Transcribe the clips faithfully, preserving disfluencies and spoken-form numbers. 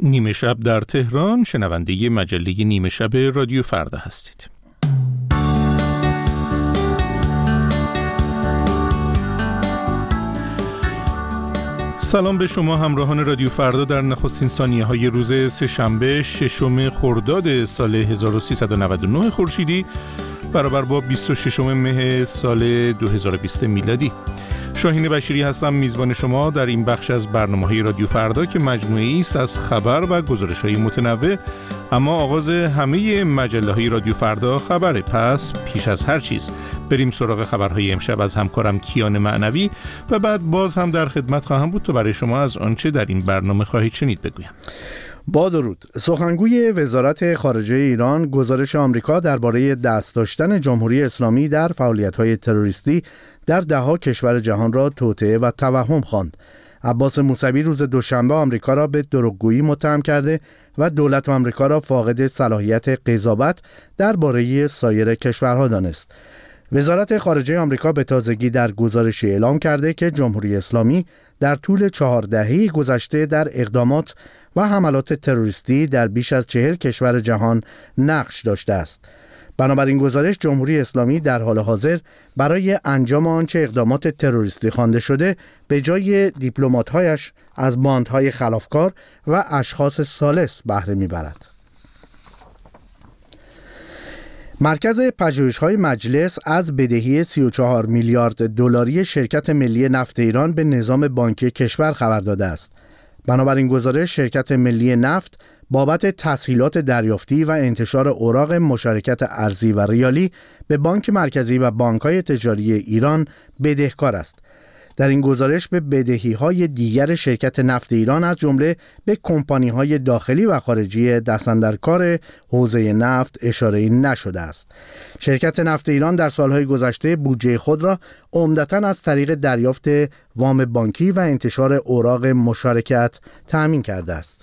نیمه شب در تهران، شنونده مجله نیمه شب رادیو فردا هستید. سلام به شما همراهان رادیو فردا در نخستین ثانیه های روز سه‌شنبه ششم خرداد سال هزار و سیصد و نود و نه خورشیدی برابر با بیست و ششم مه سال دو هزار و بیست میلادی. شاهین بشیری هستم، میزبان شما در این بخش از برنامه‌های رادیو فردا که مجموعه‌ای است از خبر و گزارش‌های متنوع، اما آغاز همه مجله‌های رادیو فردا خبره. پس پیش از هر چیز بریم سراغ خبرهای امشب از همکارم کیان معنوی و بعد باز هم در خدمت خواهم بود تا برای شما از آنچه در این برنامه خواهید شنید بگویم. با درود. سخنگوی وزارت خارجه ایران گزارش آمریکا درباره دست داشتن جمهوری اسلامی در فعالیت‌های تروریستی در ده‌ها کشور جهان را توطئه و توهم خواند. عباس موسوی روز دوشنبه آمریکا را به دروغگویی متهم کرده و دولت آمریکا را فاقد صلاحیت قضاوت درباره سایر کشورها دانست. وزارت خارجه آمریکا به تازگی در گزارشی اعلام کرده که جمهوری اسلامی در طول چهار دهه گذشته در اقدامات و حملات تروریستی در بیش از چهل کشور جهان نقش داشته است. بنابراین گزارش جمهوری اسلامی در حال حاضر برای انجام آنچه اقدامات تروریستی خوانده شده به جای دیپلمات‌هایش از باندهای خلافکار و اشخاص ثالث بهره می‌برد. مرکز پژوهش‌های مجلس از بدهی سی و چهار میلیارد دلاری شرکت ملی نفت ایران به نظام بانکی کشور خبر داده است. بنابراین گزارش شرکت ملی نفت بابت تسهیلات دریافتی و انتشار اوراق مشارکت ارزی و ریالی به بانک مرکزی و بانک‌های تجاری ایران بدهکار است. در این گزارش به بدهی‌های دیگر شرکت نفت ایران از جمله به کمپانی‌های داخلی و خارجی دستاندرکار حوزه نفت اشاره نشده است. شرکت نفت ایران در سالهای گذشته بودجه خود را عمدتاً از طریق دریافت وام بانکی و انتشار اوراق مشارکت تأمین کرده است.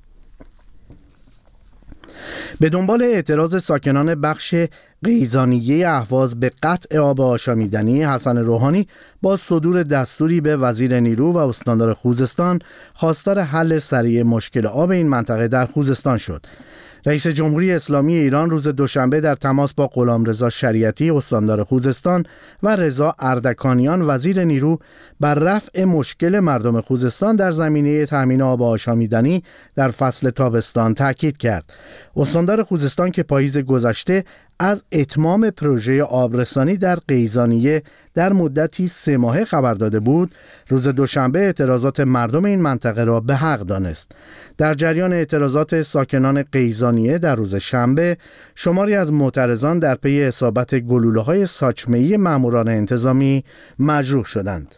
به دنبال اعتراض ساکنان بخش قیزانیه اهواز به قطع آب آشامیدنی، حسن روحانی با صدور دستوری به وزیر نیرو و استاندار خوزستان خواستار حل سریع مشکل آب این منطقه در خوزستان شد. رئیس جمهوری اسلامی ایران روز دوشنبه در تماس با غلامرضا شریعتی استاندار خوزستان و رضا اردکانیان وزیر نیرو بر رفع مشکل مردم خوزستان در زمینه تامین آب آشامیدنی در فصل تابستان تاکید کرد. استاندار خوزستان که پاییز گذشته از اتمام پروژه آبرسانی در قیزانیه در مدتی سه ماهه خبر داده بود، روز دوشنبه اعتراضات مردم این منطقه را به حق دانست. در جریان اعتراضات ساکنان قیزانیه در روز شنبه، شماری از معترضان در پی اصابت گلوله‌های ساچمه‌ای ماموران انتظامی مجروح شدند.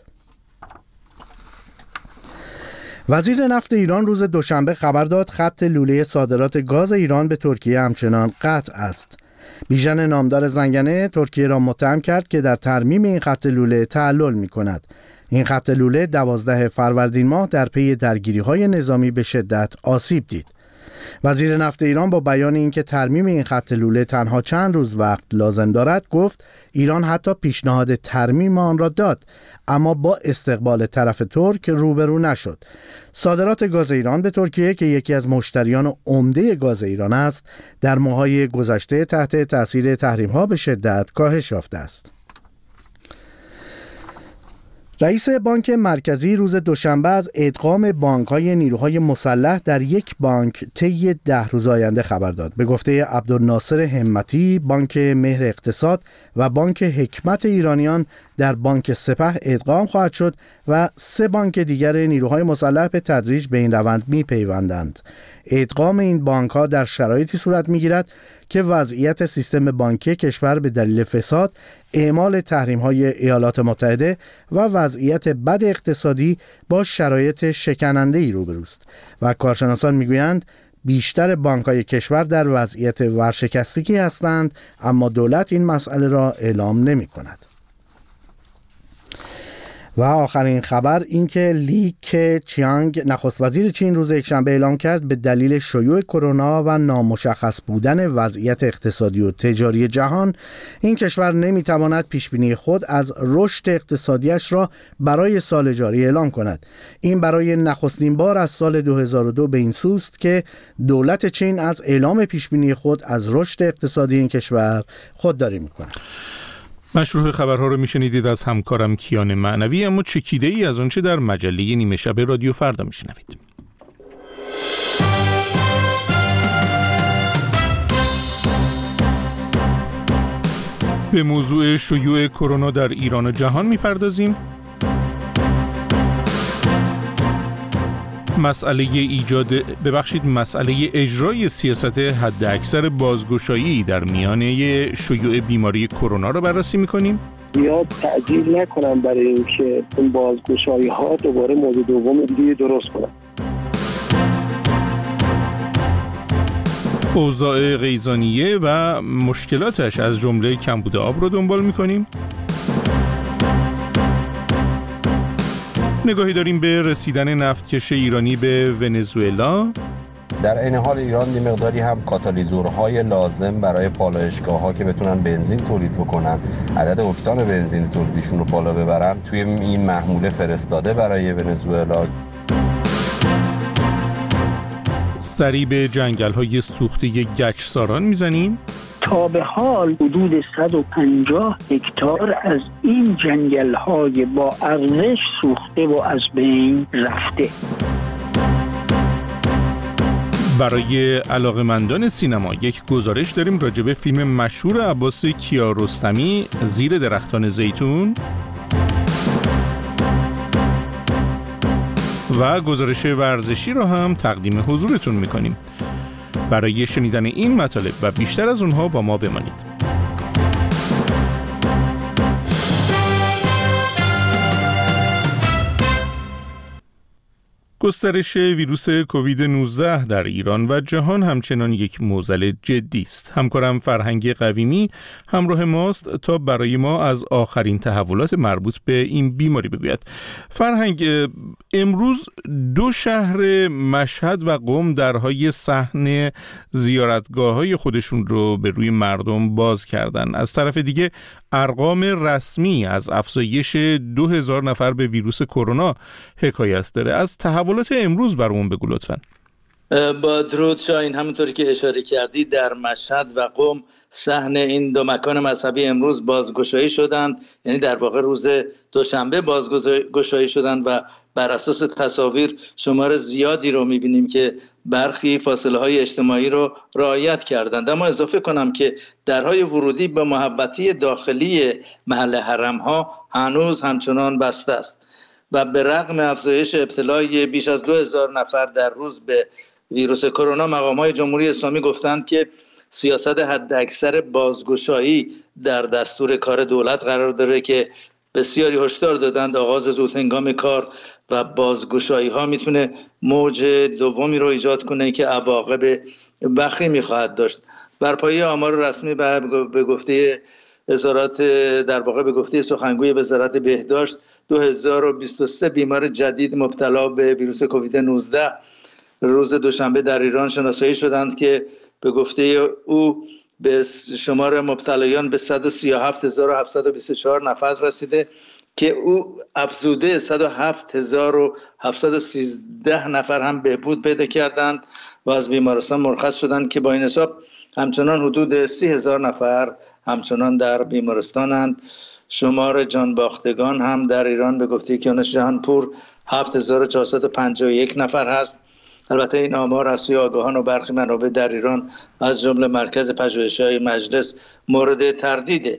وزیر نفت ایران روز دوشنبه خبر داد خط لوله صادرات گاز ایران به ترکیه همچنان قطع است. بیژن نامدار زنگنه ترکیه را متهم کرد که در ترمیم این خط لوله تعلل می کند. این خط لوله دوازده فروردین ماه در پی درگیری‌های نظامی به شدت آسیب دید. وزیر نفت ایران با بیان اینکه ترمیم این خط لوله تنها چند روز وقت لازم دارد گفت ایران حتی پیشنهاد ترمیم آن را داد، اما با استقبال طرف ترک روبرو نشد. صادرات گاز ایران به ترکیه که یکی از مشتریان عمده گاز ایران است، در ماه‌های گذشته تحت تاثیر تحریم‌ها به شدت کاهش یافته است. رئیس بانک مرکزی روز دوشنبه از ادغام بانک‌های نیروهای مسلح در یک بانک طی ده روز آینده خبر داد. به گفته عبدالناصر همتی، بانک مهر اقتصاد و بانک حکمت ایرانیان در بانک سپه ادغام خواهد شد و سه بانک دیگر نیروهای مسلح به تدریج به این روند می‌پیوندند. ادغام این بانک‌ها در شرایطی صورت می‌گیرد که وضعیت سیستم بانکی کشور به دلیل فساد، اعمال تحریم‌های ایالات متحده و وضعیت بد اقتصادی با شرایط شکننده‌ای روبروست و کارشناسان می‌گویند بیشتر بانک‌های کشور در وضعیت ورشکستگی هستند، اما دولت این مسئله را اعلام نمی‌کند. و آخرین خبر این که لی کچیانگ نخست وزیر چین روز یکشنبه اعلام کرد به دلیل شیوع کرونا و نامشخص بودن وضعیت اقتصادی و تجاری جهان این کشور نمیتواند پیشبینی خود از رشد اقتصادیش را برای سال جاری اعلام کند. این برای نخستین بار از سال دو هزار و دو به این سوست که دولت چین از اعلام پیشبینی خود از رشد اقتصادی این کشور خودداری میکند. مشروع خبرها رو میشنیدید از همکارم کیان معنوی، اما چکیده ای از آنچه در مجله نیمه شب رادیو فردا میشنوید. به موضوع شیوع کرونا در ایران و جهان میپردازیم. مسئله ایجاد ببخشید مسئله اجرای سیاست حداکثر بازگشایی در میانه شیوع بیماری کرونا را بررسی می‌کنیم. زیاد تعجیل نکنم برای اینکه این بازگشایی ها دوباره موضوع دوم دیگه درست کنن. اوضاع قیزانیه و مشکلاتش از جمله کمبود آب رو دنبال می‌کنیم. نگاهی داریم به رسیدن نفتکش ایرانی به ونزوئلا. در این حال ایران یه مقداری هم کاتالیزورهای لازم برای پالایشگاه‌ها که بتونن بنزین تولید بکنن، عدد اکتان بنزین تولیدشون رو بالا ببرن، توی این محموله فرستاده برای ونزوئلا. سری به جنگل‌های سوخته گچساران میزنیم. تا به حال حدود صد و پنجاه هکتار از این جنگل‌های با ارزش سوخته و از بین رفته. برای علاقه‌مندان سینما یک گزارش داریم راجع به فیلم مشهور عباس کیارستمی زیر درختان زیتون و گزارش ورزشی را هم تقدیم حضورتون می‌کنیم. برای شنیدن این مطالب و بیشتر از اونها با ما بمانید. گسترش ویروس کووید نوزده در ایران و جهان همچنان یک معضل جدی است. همکارم فرهنگ قویمی همراه ماست تا برای ما از آخرین تحولات مربوط به این بیماری بگوید. فرهنگ، امروز دو شهر مشهد و قم درهای صحن زیارتگاه‌های خودشون رو به روی مردم باز کردن. از طرف دیگه ارقام رسمی از افزایش دو هزار نفر به ویروس کرونا حکایت داره. از تحولات امروز برامون بگو لطفاً. با درود شاهین، همونطوری که اشاره کردی در مشهد و قم صحن این دو مکان مذهبی امروز بازگشایی شدند، یعنی در واقع روز دوشنبه بازگشایی شدند و بر اساس تصاویر شمار زیادی رو می‌بینیم که برخی فاصله‌های اجتماعی رو رعایت کردند. اما اضافه کنم که درهای ورودی به محوطه داخلی محل حرم‌ها هنوز همچنان بسته است و به رغم افزایش ابتلای بیش از دو هزار نفر در روز به ویروس کرونا، مقام‌های جمهوری اسلامی گفتند که سیاست حداکثر بازگشایی در دستور کار دولت قرار داره که بسیاری هشدار دادند آغاز زودهنگام کار و بازگشایی ها میتونه موج دومی رو ایجاد کنه که عواقب وخیمی خواهد داشت. بر پایه آمار رسمی به گفته وزارت در واقع به گفته سخنگوی وزارت بهداشت دو هزار و بیست و سه بیمار جدید مبتلا به ویروس کووید نوزده روز دوشنبه در ایران شناسایی شدند که به گفته او به شمار مبتلایان به صد و سی و هفت هزار و هفتصد و بیست و چهار نفر رسیده که او افزوده صد و هفت هزار و هفتصد و سیزده نفر هم بهبود پیدا کردند و از بیمارستان مرخص شدند که با این حساب همچنان حدود سی هزار نفر همچنان در بیمارستانند. شمار جانباختگان هم در ایران به گفته کیانوش جهانپور هفت هزار و چهارصد و پنجاه و یک نفر هست. البته این آمار از سوی آگاهان و برخی منابع در ایران از جمله مرکز پژوهش‌های مجلس مورد تردیده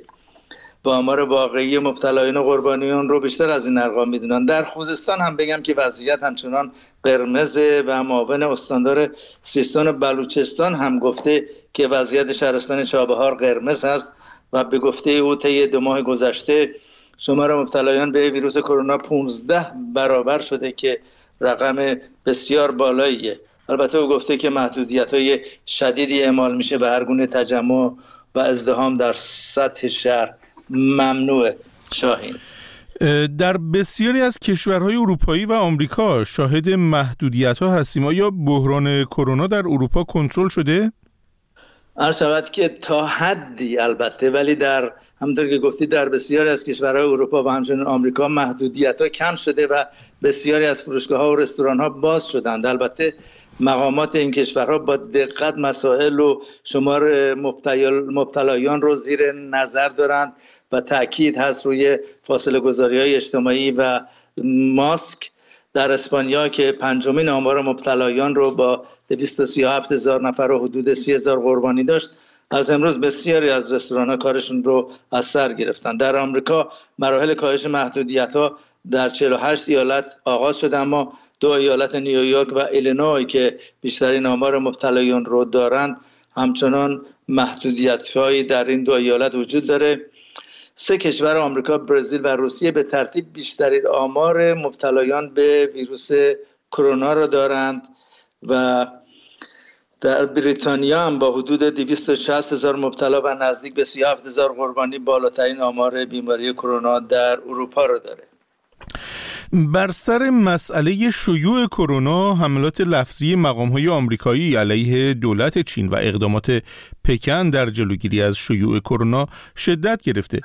و آمار واقعی مبتلایان و قربانیان رو بیشتر از این ارقام میدونن. در خوزستان هم بگم که وضعیت همچنان قرمزه و معاون استاندار سیستان و بلوچستان هم گفته که وضعیت شهرستان چابهار قرمز است و به گفته او طی دو ماه گذشته شمار مبتلایان به ویروس کرونا پانزده برابر شده که رقم بسیار بالاییه. البته او گفته که محدودیت‌های شدیدی اعمال میشه و هر گونه تجمع و ازدحام در سطح شهر ممنوعه. شاهین، در بسیاری از کشورهای اروپایی و آمریکا شاهد محدودیت‌ها هستیم. آیا بحران کرونا در اروپا کنترل شده؟ عرض شود که تا حدی البته، ولی در همونطور که گفتی در بسیاری از کشورهای اروپا و همچنین آمریکا محدودیت‌ها کم شده و بسیاری از فروشگاه‌ها و رستوران‌ها باز شدند. البته مقامات این کشورها با دقت مسائل و شمار مبتلایان رو زیر نظر دارند و تأکید هست روی فاصله گذاری‌های اجتماعی و ماسک. در اسپانیا که پنجمین آمار مبتلایان رو با دویست و سی و هفت هزار نفر و حدود سی هزار قربانی داشت، از امروز بسیاری از رستوران‌ها کارشون رو از سر گرفتن. در آمریکا مراحل کاهش محدودیت‌ها در چهل و هشت ایالت آغاز شده، اما دو ایالت نیویورک و ایلینوی که بیشترین آمار مبتلایان رو دارند همچنان محدودیت‌هایی در این دو ایالت وجود داره. سه کشور آمریکا، برزیل و روسیه به ترتیب بیشترین آمار مبتلایان به ویروس کرونا را دارند و در بریتانیا هم با حدود دویست و شصت هزار مبتلا و نزدیک به سی و هفت هزار قربانی بالاترین آمار بیماری کرونا در اروپا را داره. بر سر مسئله شیوع کرونا، حملات لفظی مقام‌های آمریکایی علیه دولت چین و اقدامات پکن در جلوگیری از شیوع کرونا شدت گرفته.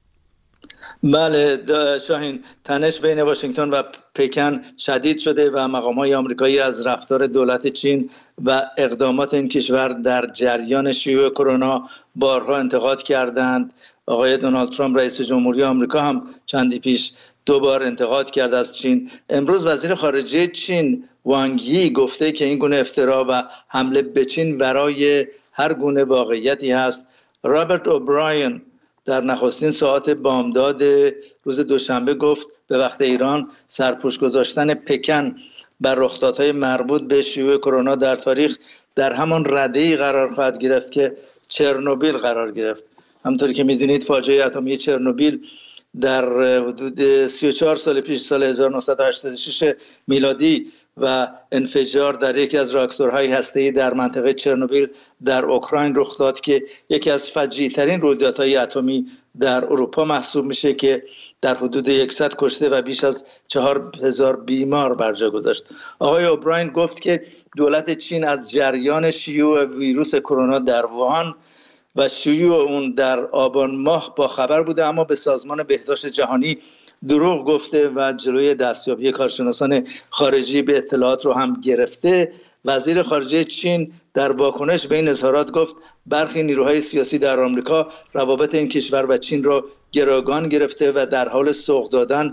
بله شاهین، تنش بین واشنگتن و پکن شدید شده و مقام‌های آمریکایی از رفتار دولت چین و اقدامات این کشور در جریان شیوع کرونا بارها انتقاد کردند. آقای دونالد ترامپ رئیس جمهوری آمریکا هم چندی پیش دو بار انتقاد کرد از چین. امروز وزیر خارجه چین وانگ یی گفته که این گونه افترا و حمله به چین ورای هر گونه واقعیتی هست. رابرت اوبراین در نخستین ساعات بامداد روز دوشنبه گفت به وقت ایران سرپوش گذاشتن پکن بر رخدادهای مربوط به شیوع کرونا در تاریخ در همان رده‌ای قرار خواهد گرفت که چرنوبیل قرار گرفت. همونطوری که میدونید فاجعه اتمی چرنوبیل در حدود سی و چهار سال پیش، سال هزار و نهصد و هشتاد و شش میلادی، و انفجار در یکی از راکتورهای هسته‌ای در منطقه چرنوبیل در اوکراین رخ داد که یکی از فجیع‌ترین رویدادهای اتمی در اروپا محسوب میشه که در حدود صد کشته و بیش از چهار هزار بیمار بر جا گذاشت. آقای اوبراین گفت که دولت چین از جریان شیوع ویروس کرونا در ووهان و شیوع اون در آبان ماه با خبر بوده، اما به سازمان بهداشت جهانی دروغ گفته و جلوی دستیابی کارشناسان خارجی به اطلاعات رو هم گرفته. وزیر خارجه چین در واکنش به این اظهارات گفت برخی نیروهای سیاسی در آمریکا روابط این کشور و چین را گروگان گرفته و در حال سوق دادن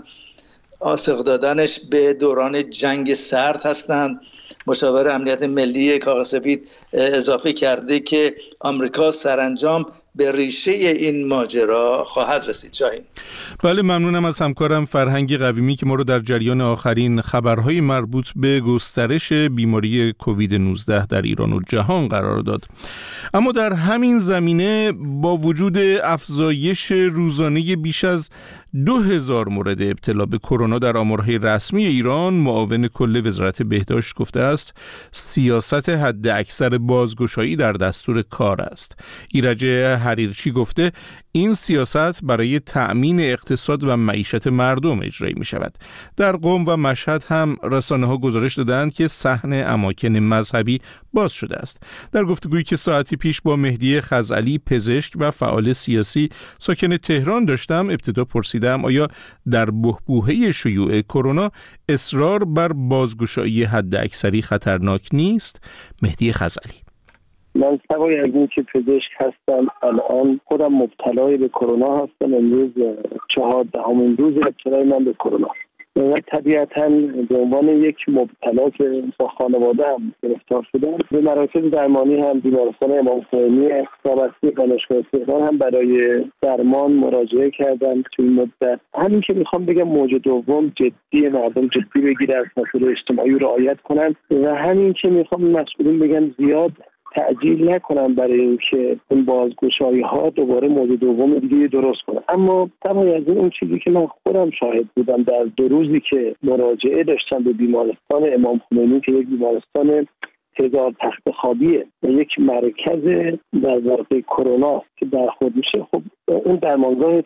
آسق دادنش به دوران جنگ سرد هستند. مشاور امنیت ملی کاغذ سفید اضافه کرده که آمریکا سرانجام به ریشه این ماجرا خواهد رسید. شاهین. بله، ممنونم از همکارم فرهنگ قویمی که ما رو در جریان آخرین خبرهای مربوط به گسترش بیماری کووید نوزده در ایران و جهان قرار داد. اما در همین زمینه با وجود افزایش روزانه بیش از دو هزار مورد ابتلا به کرونا در آمارهای رسمی ایران، معاون کل وزارت بهداشت گفته است سیاست حد اکثر بازگشایی در دستور کار است. ایرج حریرچی گفته این سیاست برای تأمین اقتصاد و معیشت مردم اجرایی می شود. در قم و مشهد هم رسانه ها گزارش دادند که صحن اماکن مذهبی باز شده است. در گفتگویی که ساعتی پیش با مهدی خزعلی، پزشک و فعال سیاسی ساکن تهران داشتم، ابتدا پرسیدم آیا در بحبوحه شیوع کرونا اصرار بر بازگشایی حد اکثری خطرناک نیست؟ مهدی خزعلی: من سوای از این که پزشک هستم، الان خودم مبتلای به کرونا هستم. امروز چهاردهمین روز ابتلای من به کرونا و طبیعتاً به عنوان یک مبتلا که با خانواده هم گرفتار شدم، به مراکز درمانی هم بیمارستان امام خمینی وابسته دانشگاه تهران هم برای درمان مراجعه کردم. تو این مدت همین که میخوام بگم موج دوم جدی، مردم جدی بگیرن، از مسائل اجتماعی رعایت کنن و همین که میخوام مسئولین بگن زیاد تعجیل نکنم برای اینکه اون بازگشایی ها دوباره موج دوم دیگه درست کنه. اما طبعا از اون چیزی که من خودم شاهد بودم در دو روزی که مراجعه داشتم به بیمارستان امام خمینی که یک بیمارستان هزار تخت خوابیه و یک مرکز در واقع کرونا که برخورد میشه، خب اون درمانگاه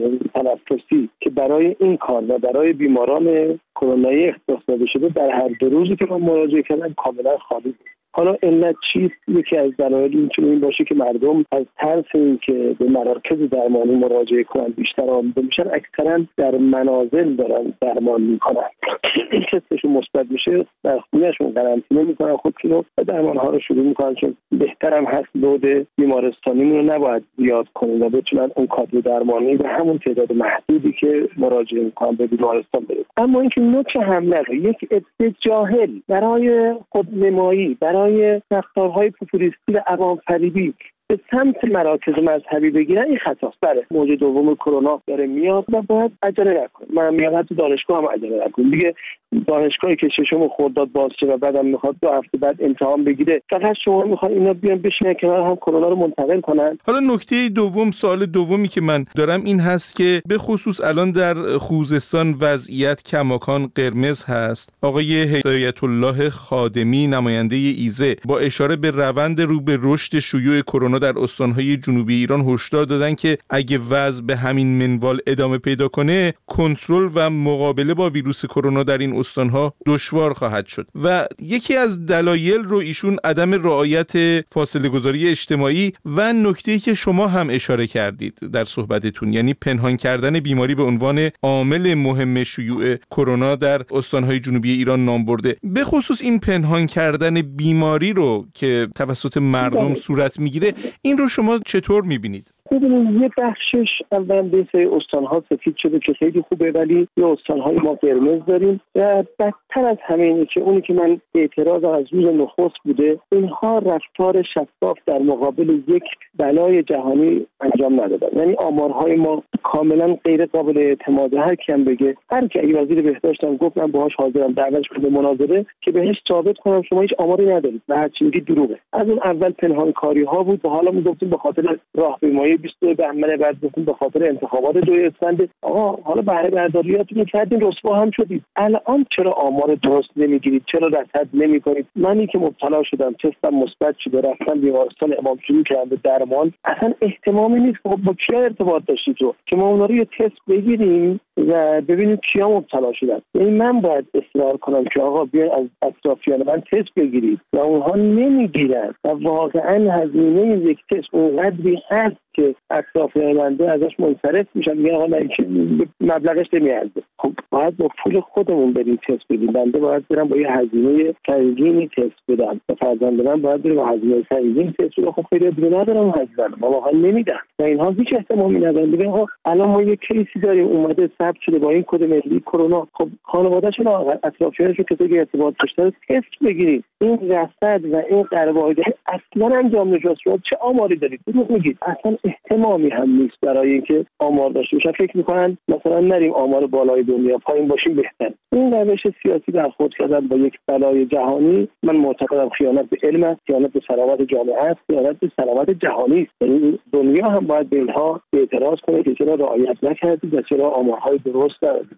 تنفسی که برای این کار و برای بیماران کرونایی اختصاص داده شده در هر دو روزی که ما مراجعه کردن کاملا خالی بود. حالا علت چیست؟ یکی از دلایل میتونه این باشه که مردم از ترس اینکه به مراکز درمانی مراجعه کنن بیشتر آماده میشن، اکثرا در منازل دارن درمان میکنن. این تستشون مثبت میشه، در خونهشون قرنطینه میکنن خودشون و درمان ها رو شروع میکنن، چون بهترم هست لود بیمارستانیمون رو نباید زیاد کنیم و بتونن اون کادر درمانی به همون تعداد محدودی که مراجعه میکنن به بیمارستان برسن. اما اینکه نوک حمله یک عده جاهل برای خودنمایی، برای رفتارهای پوپولیستی و عوام‌فریبی به سمت مراکز مذهبی بگیرن، این خطاست. بله، موج دوم کرونا داره میاد و باید عجله نکنیم. من میگم حتی دانشگاه هم عجله نکنیم دیگه. دانشگاهی که ششم خرداد باز شه و بعدم میخواد دو هفته بعد امتحان بگیره، فقط شما میخواد اینا بیان بشینن کنار هم کرونا رو منتقل کنن. حالا نکته دوم، سوال دومی که من دارم این هست که به خصوص الان در خوزستان وضعیت کماکان قرمز هست. آقای هدایت الله خادمی نماینده ایزه با اشاره به روند رو به رشد شیوع کرونا در استانهای جنوبی ایران هشدار دادن که اگه وضع به همین منوال ادامه پیدا کنه، کنترل و مقابله با ویروس کرونا در این استانها دشوار خواهد شد و یکی از دلایل رو ایشون عدم رعایت فاصله گذاری اجتماعی و نکته‌ای که شما هم اشاره کردید در صحبتتون، یعنی پنهان کردن بیماری به عنوان عامل مهم شیوع کرونا در استانهای جنوبی ایران نام برده. به خصوص این پنهان کردن بیماری رو که توسط مردم صورت میگیره، این رو شما چطور میبینید؟ ببینید، یه بخشش اولا به سری استان‌ها سفید شده که خیلی خوبه، ولی یه استان‌های ما قرمز داریم و بدتر از همه اینه که اونی که من اعتراض از روز نخست بوده، اینها رفتار شفاف در مقابل یک بلای جهانی انجام ندادن. یعنی آمارهای ما کاملا غیر قابل اعتماده. هر کیم بگه، هر کی اگه وزیر بهداشت هم گفت من باهاش حاضرم دعوتش کنم به مناظره که بهش ثابت کنم شما هیچ آماری ندارید و هر چی میگید دروغه. از اون اول پنهانکاری‌ها بود و حالا میگفتیم به خاطر راهپیمایی بیست و دو بهمن، بعد گفتیم به خاطر انتخابات دو اسفند. آقا حالا بهره برداریاتون کردین، رسوا هم شدید. الان چرا آمار درست نمیگیرید؟ چرا رصد نمیکنید؟ منی که مبتلا شدم، تستم مثبت شده، رفتم بیمارستان امام شروع کردم به درمان، اصلا احتمامی نیست با کیا ارتباط داشتید تو که ما اونا رو یه تست بگیریم و ببینیم کیا مبتلا شدن. یعنی من باید اصرار کنم که آقا بیاین از اطرافیان من تست بگیرید و اونها نمیگیرن و واقعا هزینه یک تست اونقدری هست که اطرافیان بنده ازش منصرف میشن، میگن آقا من مبلغش نمیارزه. خب باید با پول خودمون بریم تست بدیم. بنده باید برم با یه هزینه سنگینی تست بدم و فرزند من باید بریم با هزینه سنگین تست بدم. خب خیلی دیگه ندارم هزینه، ما واقعا نمیدن و اینها هیچ احتمالی ندارن. میگن آقا الان ما یه کیسی داریم اومده ثبت شده با این کد ملی کرونا، خب خانواده‌شون اطرافیانشون که دیگه ارتباط داشتن تست بگیرید. این رصد و این قربایده اصلا انجام نشد. چه آماری دارید؟ دروغ میگید. اصلا احتمامی هم نیست برای اینکه آمار داشته باشن. فکر میکنن مثلا نریم آمار بالای دنیا، پایین باشیم بهتر. این روش سیاسی برخورد کردن با یک بلای جهانی، من معتقدم خیانت به علم است، خیانت به سلامت جامعه است، خیانت به سلامت جهانی است. یعنی دنیا هم باید به اینها اعتراض کنه که چرا رعایت نکردید و چرا آمارهای درست ندادید.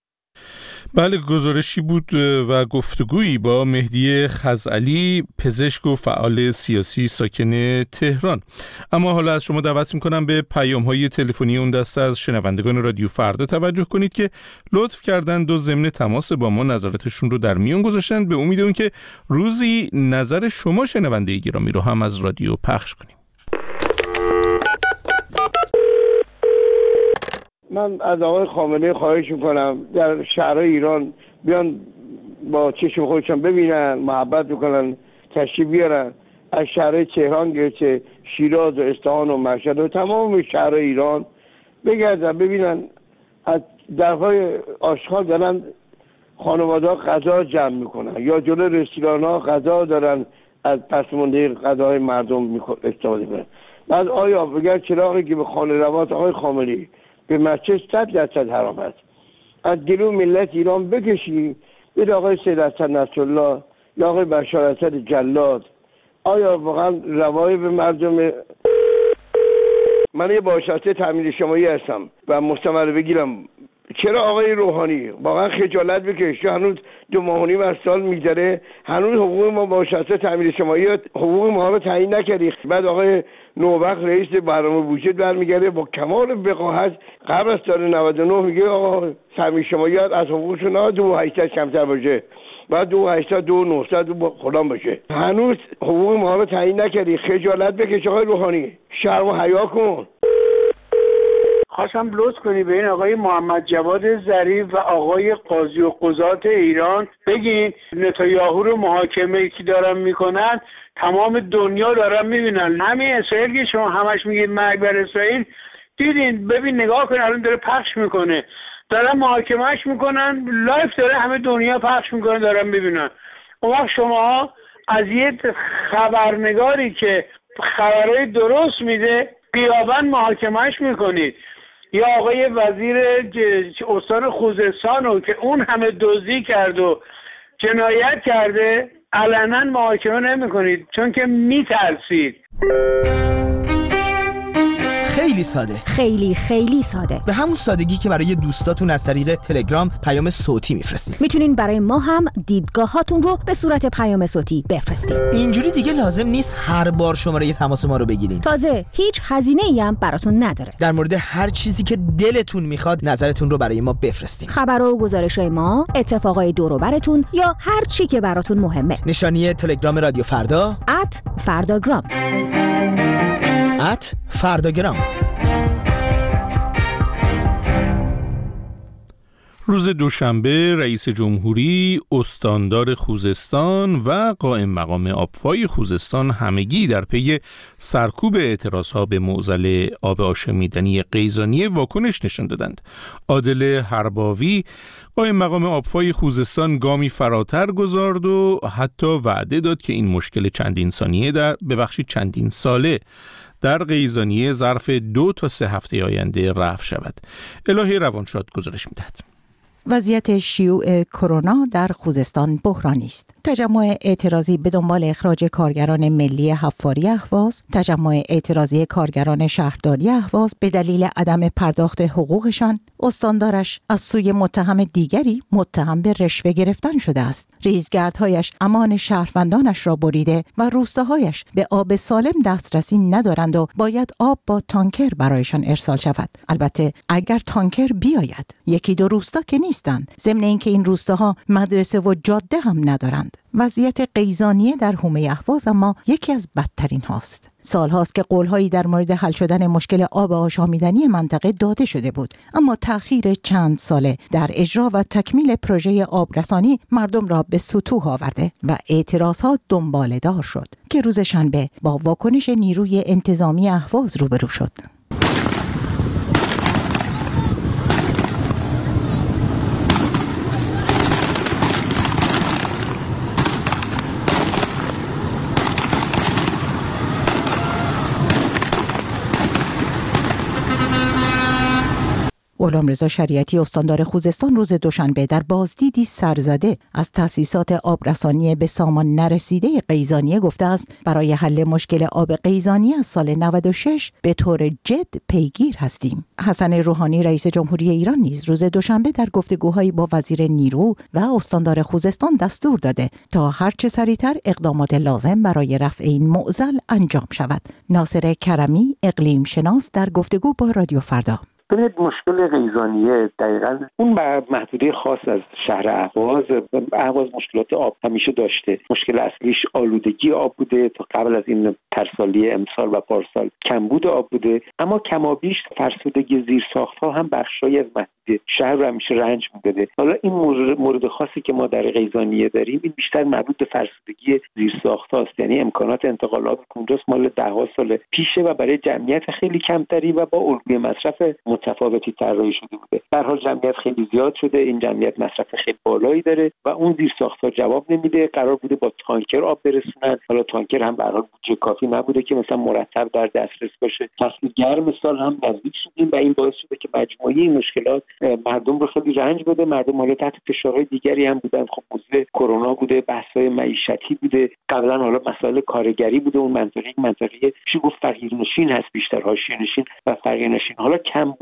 بله، گزارشی بود و گفتگویی با مهدی خزعلی، پزشک و فعال سیاسی ساکن تهران. اما حالا از شما دعوت میکنم به پیام‌های تلفنی اون دسته از شنوندگان رادیو فردا توجه کنید که لطف کردند و ضمن تماس با ما نظراتشون رو در میون گذاشتند، به امید اون که روزی نظر شما شنونده گرامی رو هم از رادیو پخش کنیم. من از آقای خامنه‌ای خواهش میکنم در شهرهای ایران بیان با چشم خودشان ببینن، محبت بکنن، تشریف بیارن. از شهرهای تهران گرفته شیراز و اصفهان و مشهد و تمام شهرهای ایران بگردن ببینن. از درهای آشغال دارن خانواده‌ها غذا جمع میکنن یا جلو رستوران‌ها غذا دارن از پسمانده غذاهای مردم استفاده میکنن. بعد آیا بگر چراغی که به خانه روات آقای خامنه‌ای به مسجد صد درصد حرام است، از گلو ملت ایران بکشی بده آقای سید حسن نصرالله یا آقای بشار اسد جلاد. آیا واقعا روایی به مردم؟ من یه بازنشسته تامین اجتماعی هستم و مستمر بگیرم چرا آقای روحانی واقعا خجالت بکش؟ هنوز دو ماه و نیم از سال میگذره، هنوز حقوق ما با شخص تامین اجتماعی حقوق ما رو تعیین نکردی. بعد آقای نوبخت رئیس برنامه بودجه برمیگرده با کمال وقاحت قبل از سال نود و نه میگه آقا تامین اجتماعی از حقوقشون دو و هشتصد کمتر باشه، بعد دو و هشتصد دو و نهصد دو خدام باشه. هنوز حقوق ما رو تعیین نکردی. خجالت بکش آقای روحانی، شرم و حیا کن. خواستم لطف کنی به این آقای محمد جواد ظریف و آقای قاضی و قضات ایران بگین نتانیاهو رو محاکمه که دارن میکنن تمام دنیا دارن میبینن. همین اسرائیل که شما همش میگید مرگ بر اسرائیل، دیدین ببین نگاه کن الان داره پخش میکنه، دارن محاکمهش میکنن لایف، داره همه دنیا پخش میکنن دارن میبینن. اون وقت شما از یه خبرنگاری که خبرهای درست میده غیاباً محاکمهش میکنید، یا آقای وزیر استان خوزستان رو که اون همه دزدی کرد و جنایت کرده علنا محاکمه نمی کنید چون که میترسید. خیلی ساده، خیلی خیلی ساده، به همون سادگی که برای دوستاتون از طریق تلگرام پیام صوتی میفرستین. میتونین برای ما هم دیدگاهاتون رو به صورت پیام صوتی بفرستین. اینجوری دیگه لازم نیست هر بار شماره تماس ما رو بگیرین. تازه هیچ هزینه‌ای هم براتون نداره. در مورد هر چیزی که دلتون میخواد نظرتون رو برای ما بفرستین. خبرها و گزارش‌های ما، اتفاقای دور و برتون یا هر چی که براتون مهمه. نشانی تلگرام رادیو فردا ات فرداگرام ات فرداگرام. روز دوشنبه رئیس جمهوری، استاندار خوزستان و قائم مقام آبفای خوزستان همگی در پی سرکوب اعتراضها به معضل آب آشامیدنی قیزانی واکنش نشان دادند. عادل هرباوی قائم مقام آبفای خوزستان گامی فراتر گذارد و حتی وعده داد که این مشکل چندین ثانیه در ببخشید چندین ساله در قیزانی ظرف دو تا سه هفته آینده رفع شود. الهی روانشاد گزارش می‌دهد. وضعیت شیوع کرونا در خوزستان بحرانی است. تجمع اعتراضی به دنبال اخراج کارگران ملی حفاری اهواز، تجمع اعتراضی کارگران شهرداری اهواز به دلیل عدم پرداخت حقوقشان، استاندارش از سوی متهم دیگری متهم به رشوه گرفتن شده است. ریزگردهایش امان شهروندانش را بریده و روستاهایش به آب سالم دسترسی ندارند و باید آب با تانکر برایشان ارسال شود. البته اگر تانکر بیاید، یکی دو روستا که نیستند، ضمن اینکه این روستاها مدرسه و جاده هم ندارند. وضعیت قیزانیه در حومه اهواز اما یکی از بدترین هاست. سال هاست که قولهایی در مورد حل شدن مشکل آب آشامیدنی منطقه داده شده بود، اما تأخیر چند ساله در اجرا و تکمیل پروژه آبرسانی مردم را به ستوه آورده و اعتراضها دنباله دار شد که روز شنبه با واکنش نیروی انتظامی اهواز روبرو شد. غلامرضا شریعتی استاندار خوزستان روز دوشنبه در بازدیدی سرزده از تأسیسات آبرسانی به سامان نرسیده قیزانیه گفته است برای حل مشکل آب قیزانی از سال نود و شش به طور جد پیگیر هستیم. حسن روحانی رئیس جمهوری ایران نیز روز دوشنبه در گفتگوهایی با وزیر نیرو و استاندار خوزستان دستور داده تا هرچه سریعتر اقدامات لازم برای رفع این معضل انجام شود. ناصر کرمی اقلیم شناس در گفتگو با رادیو فردا: ببینید مشکل قیزانیه دقیقاً اون محدوده خاص از شهر اهواز. اهواز مشکلات آب همیشه داشته. مشکل اصلیش آلودگی آب بوده، تا قبل از این ترسالی امسال و پارسال کمبود آب بوده، اما کمابیش فرسودگی زیرساخت‌ها هم بخشایی از محدوده شهر رو همیشه رنج می‌داده. حالا این مورد خاصی که ما در قیزانیه داریم این بیشتر مربوط به فرسودگی زیرساخت‌هاست، یعنی امکانات انتقال آب کندوز مال ده ها سال پیشه و برای جمعیت خیلی کمتری و با الگوی مصرف متفاوتی طراحی شده بوده. در حال جمعیت خیلی زیاد شده، این جمعیت مصرف خیلی بالایی داره و اون زیرساخت‌ها جواب نمیده. قرار بوده با تانکر آب برسونن، حالا تانکر هم به هر حال بودجه کافی نبوده که مثلا مرتب در دسترس باشه. فصل گرم سال هم نزدیک شدیم و این باعث شده که مجموعه این مشکلات مردم رو خیلی رنج بده. مردم حالا تحت فشارهای دیگری هم بودن. خب موضوع کرونا بوده، بحث‌های معیشتی بوده، قبلا حالا مسائل کارگری بوده. اون منطقه منطقه چی گفت فقیرنشین هست، بیشتر حاشیه‌نشین و فقیرنشین. حالا کمبود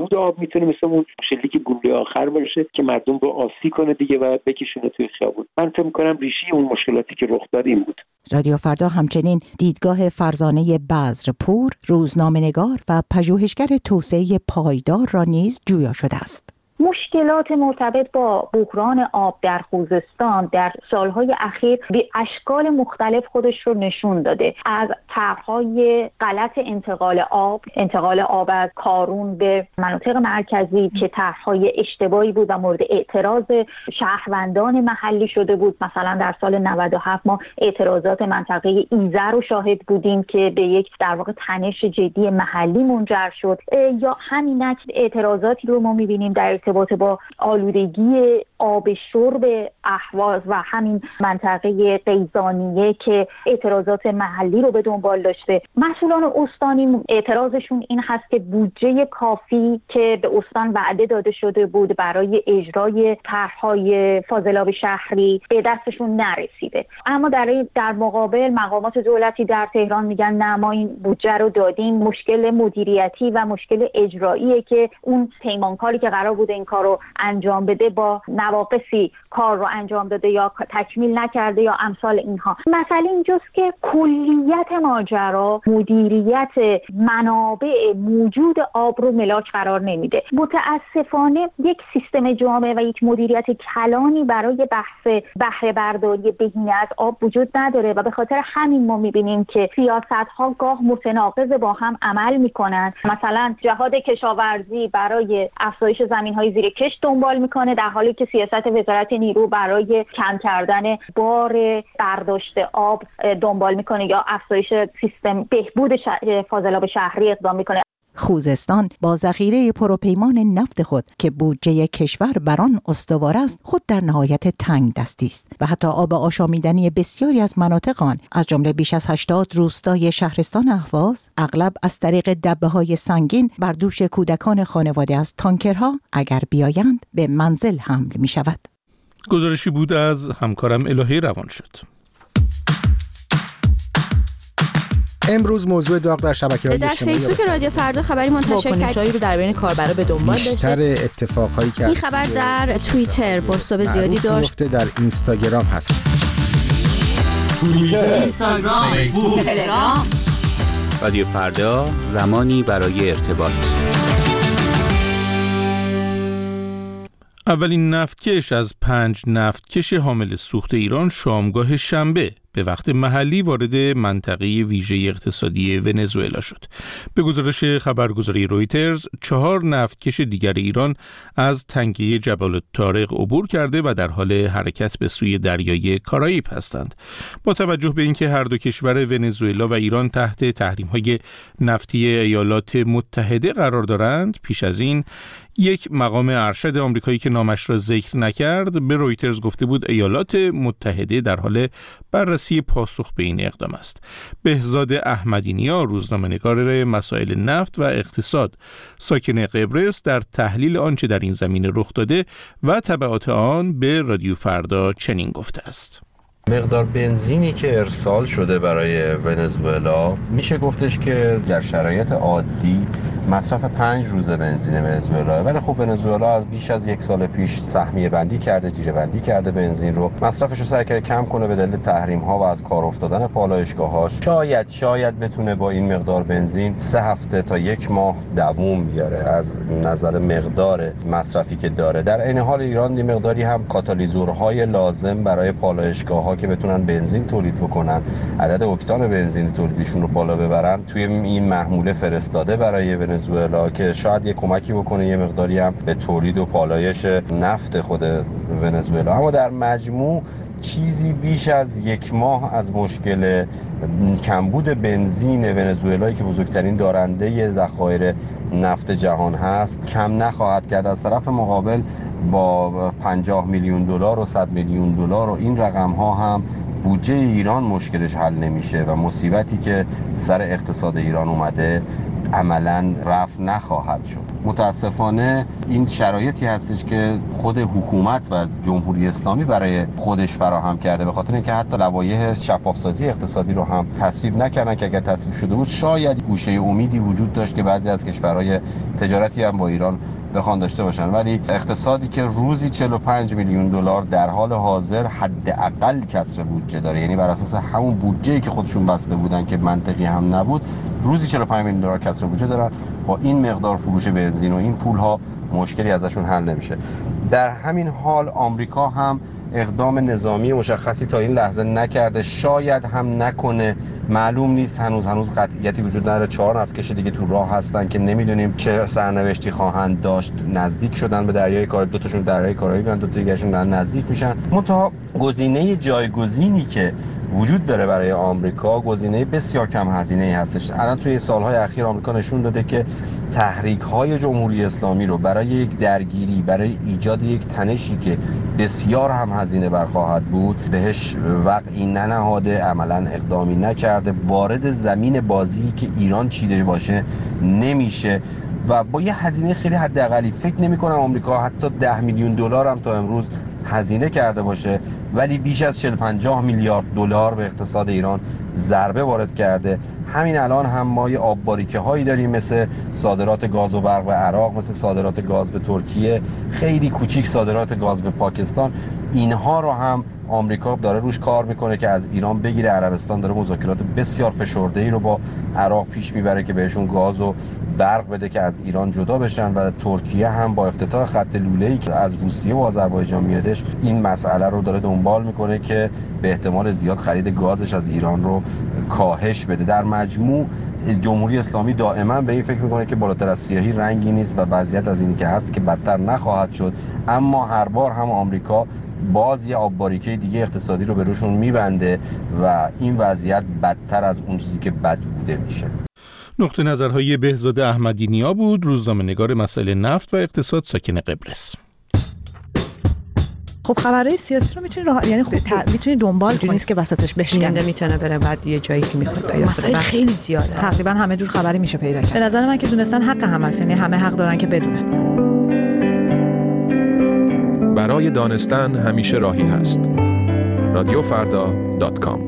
ورود آب میتونه مثل اون شلیک گلوله آخر باشه که مردم رو آسی کنه دیگه و بکشونه توی خیابون. من فکر می‌کنم ریشه اون مشکلاتی که رخ داد این بود. رادیو فردا همچنین دیدگاه فرزانه بذرپور، روزنامه‌نگار و پژوهشگر توسعه پایدار را نیز جویا شده است. مشکلات مرتبط با بحران آب در خوزستان در سالهای اخیر به اشکال مختلف خودش رو نشون داده. از طرح‌های غلط انتقال آب، انتقال آب از کارون به مناطق مرکزی که طرح‌های اشتباهی بود و مورد اعتراض شهروندان محلی شده بود. مثلا در سال نود و هفت ما اعتراضات منطقه ایزه رو شاهد بودیم که به یک در واقع تنش جدی محلی منجر شد. یا همینک اعتراضاتی رو ما می‌بینیم در ارتباط با آلودگی آب شرب اهواز و همین منطقه قیزانیه که اعتراضات محلی رو به دنبال داشته. مسئولان استانی اعتراضشون این هست که بودجه کافی که به استان وعده داده شده بود برای اجرای طرح‌های فاضلاب شهری به دستشون نرسیده. اما در در مقابل مقامات دولتی در تهران میگن نه ما این بودجه رو دادیم. مشکل مدیریتی و مشکل اجراییه که اون پیمانکاری که قرار بوده این کار رو انجام بده با نواقصی کار رو انجام داده یا تکمیل نکرده یا امثال اینها. مسئله اینجاست که کلیت ماجرا مدیریت منابع موجود آب رو ملاک قرار نمیده. متاسفانه یک سیستم جامع و یک مدیریت کلانی برای بحث بهره برداری بهینه از آب وجود نداره و به خاطر همین ما میبینیم که سیاست‌ها گاه متناقض با هم عمل میکنن. مثلا جهاد کشاورزی برای افزایش زمین‌های زیر کشت دنبال میکنه در حالی که سیاست وزارت نیرو برای کم کردن بار برداشت آب دنبال میکنه یا افزایش سیستم بهبود فاضلاب شهری اقدام میکنه. خوزستان با ذخیره پروپیمان نفت خود که بودجه کشور بر آن استوار است خود در نهایت تنگ دستی است و حتی آب آشامیدنی بسیاری از مناطق آن از جمله بیش از هشتاد روستای شهرستان اهواز اغلب از طریق دبه‌های سنگین بر دوش کودکان خانواده از تانکرها اگر بیایند به منزل حمل می شود. گزارشی بود از همکارم الهی روان شد. امروز موضوع داغ در شبکه‌های در اجتماعی فیسبوک رادیو فردا خبری منتشر کرد. واکنش‌هایی رو در بین کاربرا به دنبال داشته. بیشتر اتفاقایی که این خبر در توییتر بازتاب زیادی داشت. در اینستاگرام هست. توییتر، اینستاگرام، فیسبوک، تلگرام. رادیو فردا زمانی برای ارتباط. اولین نفتکش از پنج نفتکش حامل سوخت ایران شامگاه شنبه به وقت محلی وارد منطقه ویژه اقتصادی ونزوئلا شد. به گزارش خبرگزاری رویترز، چهار نفتکش دیگر ایران از تنگه جبل الطارق عبور کرده و در حال حرکت به سوی دریای کارائیب هستند. با توجه به اینکه هر دو کشور ونزوئلا و ایران تحت تحریم‌های نفتی ایالات متحده قرار دارند، پیش از این یک مقام ارشد آمریکایی که نامش را ذکر نکرد به رویترز گفته بود ایالات متحده در حال بررسی پاسخ به این اقدام است. بهزاد احمدی‌نیا، روزنامه‌نگار مسائل نفت و اقتصاد ساکن قبرس، در تحلیل آنچه در این زمینه رخ داده و تبعات آن به رادیو فردا چنین گفته است: مقدار بنزینی که ارسال شده برای ونزوئلا میشه گفتش که در شرایط عادی مصرف پنج روز بنزین ونزوئلا، ولی خب ونزوئلا از بیش از یک سال پیش سهمیه بندی کرده، جیره بندی کرده بنزین رو، مصرفش رو سعی کرده کم کنه به دلیل تحریم ها و از کار افتادن پالایشگاه‌هاش. شاید شاید بتونه با این مقدار بنزین سه هفته تا یک ماه دوام بیاره از نظر مقدار مصرفی که داره. در عین حال ایران یه مقداری هم کاتالیزورهای لازم برای پالایشگاه‌ها که بتونن بنزین تولید بکنن، عدد اکتان بنزین تولیدشون رو بالا ببرن، توی این محموله فرستاده برای ونزوئلا که شاید یه کمکی بکنه یه مقداری هم به تولید و پالایش نفت خود ونزوئلا. اما در مجموع چیزی بیش از یک ماه از مشکل کمبود بنزین ونزوئلایی که بزرگترین دارنده ذخایر نفت جهان هست کم نخواهد کرد. از طرف مقابل با پنجاه میلیون دلار و صد میلیون دلار و این رقم ها هم بودجه ایران مشکلش حل نمیشه و مصیبتی که سر اقتصاد ایران اومده عملاً رفع نخواهد شد. متاسفانه این شرایطی هستش که خود حکومت و جمهوری اسلامی برای خودش فراهم کرده، به خاطر اینکه حتی لوایح شفافسازی اقتصادی رو هم تصویب نکردن که اگر تصویب شده بود شاید گوشه امیدی وجود داشت که بعضی از کشورهای تجارتی هم با ایران بخوان داشته باشن. ولی اقتصادی که روزی چهل و پنج میلیون دلار در حال حاضر حداقل کسر بودجه داره، یعنی بر اساس همون بودجه‌ای که خودشون بسته بودن که منطقی هم نبود، روزی چهل و پنج میلیون دلار کسر بودجه دارن، با این مقدار فروش بنزین و این پول‌ها مشکلی ازشون حل نمیشه. در همین حال آمریکا هم اقدام نظامی مشخصی تا این لحظه نکرده، شاید هم نکنه، معلوم نیست، هنوز هنوز قطعیتی وجود نداره. چهار نفتکش دیگه تو راه هستن که نمیدونیم چه سرنوشتی خواهند داشت. نزدیک شدن به دریای کارائیب، دو تاشون دریای کارائیب، دو تا دیگه‌شون دارن نزدیک میشن. منتها گزینه جایگزینی که وجود داره برای آمریکا گزینه بسیار کم هزینه‌ای هستش. الان توی سالهای اخیر آمریکا نشون داده که تحریک‌های جمهوری اسلامی رو برای یک درگیری، برای ایجاد یک تنشی که بسیار هم هزینه بر خواهد بود بهش وقعی ننهاده، عملاً اقدامی نکرده، وارد زمین بازی که ایران چیده باشه نمیشه و با یه هزینه خیلی حداقلی فکر نمی‌کنم آمریکا حتی ده میلیون دلار هم تا امروز هزینه کرده باشه، ولی بیش از چهل پنجاه میلیارد دلار به اقتصاد ایران ضربه وارد کرده. همین الان هم ما یه آب‌باریکه هایی داریم مثل صادرات گاز و برق به عراق، مثل صادرات گاز به ترکیه، خیلی کوچیک صادرات گاز به پاکستان. اینها رو هم آمریکا داره روش کار میکنه که از ایران بگیره. عربستان داره مذاکرات بسیار فشرده‌ای رو با عراق پیش میبره که بهشون گاز و برق بده که از ایران جدا بشن و ترکیه هم با افتتاح خط لوله‌ای که از روسیه و آذربایجان میادش این مسئله رو داره دنبال میکنه که به احتمال زیاد خرید گازش از ایران رو کاهش بده. در مجموع جمهوری اسلامی دائما به این فکر میکنه که بالاتر از سیاهی رنگی نیست و وضعیت از اینی که هست که بدتر نخواهد شد، اما هر بار هم آمریکا باز یه آب‌باریکه دیگه اقتصادی رو به روشون میبنده و این وضعیت بدتر از اون چیزی که بد بوده میشه. نقطه نظرهای بهزاد احمدی نیا بود، روزنامه‌نگار مسائل نفت و اقتصاد، ساکن قبرس. خب خبرهای سیاسی رو میتونی راه... یعنی خب ت... میتونی دنبال کنی، نیست که وسطش بشکنده میتونه بره بعد یه جایی که میخواد پیدا کنه. مسائل خیلی زیاده، تقریبا همه جور خبری میشه پیدا کرد. به نظر من که دونستن حق هم هست، یعنی همه حق دارن که بدونن. برای دانستن همیشه راهی هست. رادیو فردا دات کام.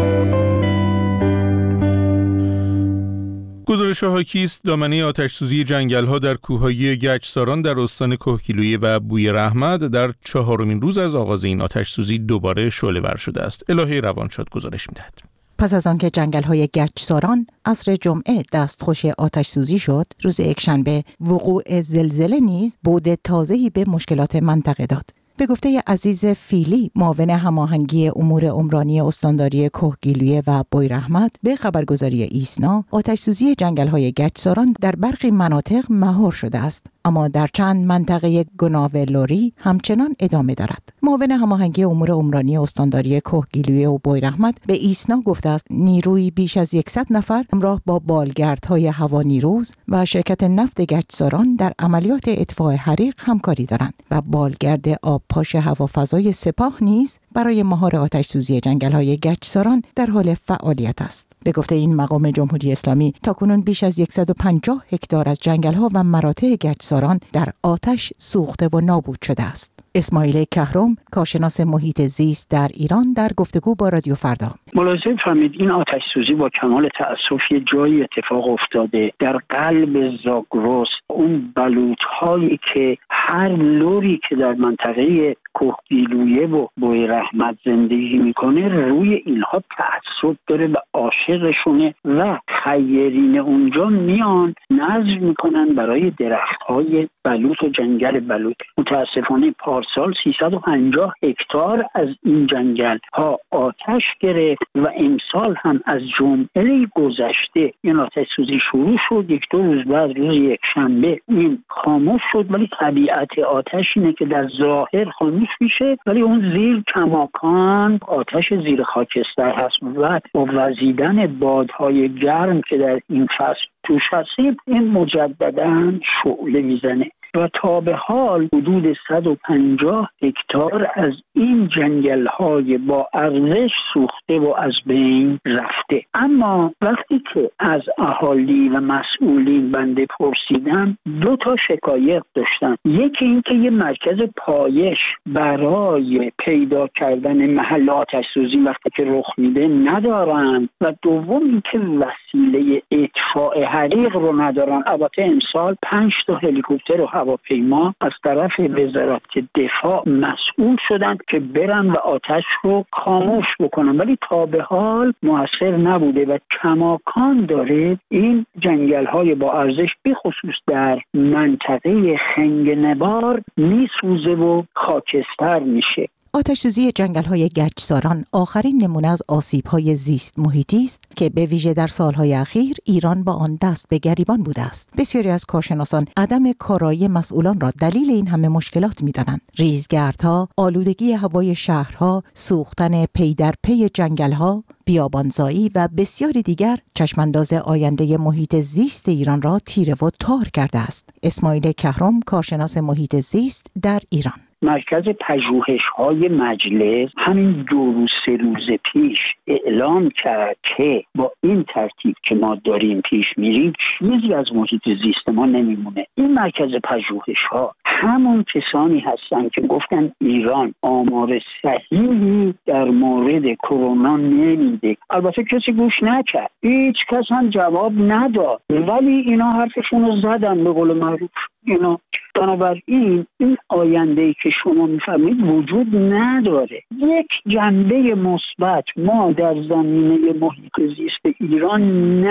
گزارش هاکیست دامنه آتش‌سوزی جنگل‌ها در کوههای گچساران در استان کهگیلویه و بوی رحمت در چهارمین روز از آغاز این آتش‌سوزی دوباره شعله‌ور شده است. الهه روانشاد گزارش می‌دهد. پس از آنکه جنگل‌های گچساران عصر جمعه دستخوش آتش‌سوزی شد، روز یکشنبه وقوع زلزله نیز بعد تازه‌ای به مشکلات منطقه داد. به گفته عزیز فیلی، معاون هماهنگی امور عمرانی استانداری کهگیلویه و بوی رحمت، به خبرگزاری ایسنا، آتش‌سوزی جنگل‌های گچساران در برخی مناطق مهار شده است، اما در چند منطقه گناولوری همچنان ادامه دارد. معاون هماهنگی امور عمرانی استانداری کهگیلویه و بوی رحمت به ایسنا گفته است نیروی بیش از صد نفر همراه با بالگردهای هوانیروز و شرکت نفت گچساران در عملیات اطفاء حریق همکاری دارند و بالگرد آب پاش هوافضای سپاه نیز برای مهار آتش‌سوزی جنگل‌های گچساران در حال فعالیت است. به گفته این مقام جمهوری اسلامی، تاکنون بیش از صد و پنجاه هکتار از جنگل‌ها و مراتع گچساران در آتش سوخته و نابود شده است. اسماعیل کهرم، کارشناس محیط زیست در ایران، در گفتگو با رادیو فردا: ملاحظه فرمید این آتش سوزی با کمال تأسف یه جایی اتفاق افتاده در قلب زاگرس. اون بلوط‌هایی که هر لوری که در منطقه کهگیلویه و بوی رحمت زندگی میکنه روی اینها تعصب داره و عاشقشونه و خیرین اونجا میان نذر میکنن برای درخت‌های بلوط و جنگل بلوط. متاسفانه پارسال سیصد و پنجاه هکتار از این جنگل ها آتش گرفت و امسال هم از جمعه گذشته این آتش سوزی شروع شد. یک دو روز بعد روز یک شنبه این خاموش شد، ولی طبیعت آتش اینه که در ظاهر خاموش میشه ولی اون زیر کماکان آتش زیر خاکستر هست و با وزیدن بادهای گرم که در این فصل توش هستیم این مجدداً شعله میزنه. و تا به حال حدود صد و پنجاه هکتار از این جنگل‌های با ارزش سوخته و از بین رفته. اما وقتی که از اهالی و مسئولین بنده پرسیدم، دو تا شکایت داشتن. یکی این که یه مرکز پایش برای پیدا کردن محل آتش سوزی وقتی که رخ میده ندارن و دوم این که وسیله اطفاء حریق رو ندارن. البته امسال پنج تا هلیکوپتر و هواپیما از طرف وزارت دفاع مسئول شدن که برن و آتش رو خاموش بکنن، ولی تا به حال موثر نبوده و کماکان داره این جنگل‌های با ارزش به خصوص در منطقه خنگنبار میسوزه و خاکستر میشه. آتش‌سوزی جنگل‌های گچساران آخرین نمونه از آسیب‌های زیست محیطی است که به ویژه در سال‌های اخیر ایران با آن دست به گریبان بوده است. بسیاری از کارشناسان عدم کارایی مسئولان را دلیل این همه مشکلات می‌دانند. ریزگردها، آلودگی هوای شهرها، سوختن پی در پی جنگل‌ها، بیابانزایی و بسیاری دیگر چشمانداز آینده محیط زیست ایران را تیره و تار کرده است. اسماعیل کهرم، کارشناس محیط زیست در ایران. مرکز پژوهش‌های مجلس همین دو روز سه روز پیش اعلام کرد که با این ترتیب که ما داریم پیش میریم چیزی از محیط زیست ما نمیمونه. این مرکز پژوهش‌ها همون کسانی هستن که گفتن ایران آمار صحیحی در مورد کرونا نمیده. البته کسی گوش نکرد، هیچ کس هم جواب نداد، ولی اینا حرفشون رو زدن به قول معروف. اینا بنابراین این آینده‌ای که شما می‌فرمایید وجود نداره. یک جنبه مثبت ما در زمینه محیط زیست ایران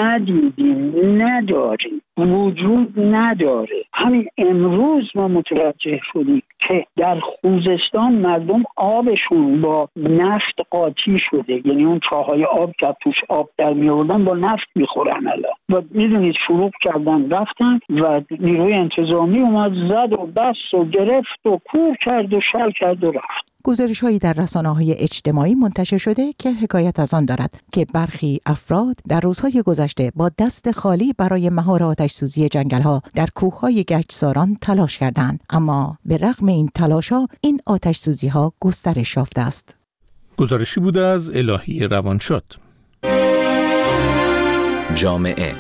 ندیدیم، نداریم، وجود نداره. همین امروز ما متوجه شدیم که در خوزستان مردم آبشون با نفت قاطی شده، یعنی اون چاهای آب که توش آب در می‌آوردن با نفت می‌خورن الان. و می‌دونید شروع کردن رفتن و نیروی انتظامی اومد زد و بس و گرفت و کور کرد و شل کرد و رفت. گزارش‌هایی در رسانه‌های اجتماعی منتشر شده که حکایت از آن دارد که برخی افراد در روزهای گذشته با دست خالی برای مهار آتش‌سوزی جنگل‌ها در کوه‌های گچساران تلاش کردند، اما به رغم این تلاش‌ها این آتش‌سوزی‌ها گسترش یافته است. گزارشی بوده از الهی روانشاد. جامعه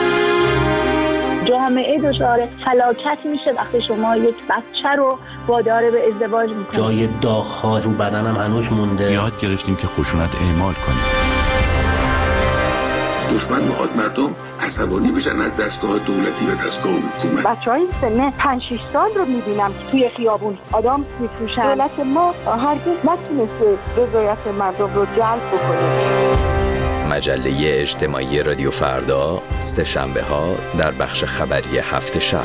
جامعه دچار فلاکت میشه وقتی شما یک بچه رو وادار به ازدواج میکنید. جای داغ‌ها رو بدنم هنوز مونده. یاد گرفتیم که خشونت اعمال کنیم. دشمن میخواد مردم عصبانی بشن از دستگاه دولتی و دستگاه حکومت. بچهای سن پنج شش سال رو میبینم توی خیابون آدم میفروشن. دولت ما هرگز نتونسته رضایت مردم رو جلب بکنه. مجله اجتماعی رادیو فردا سه شنبه ها در بخش خبری هفت شب.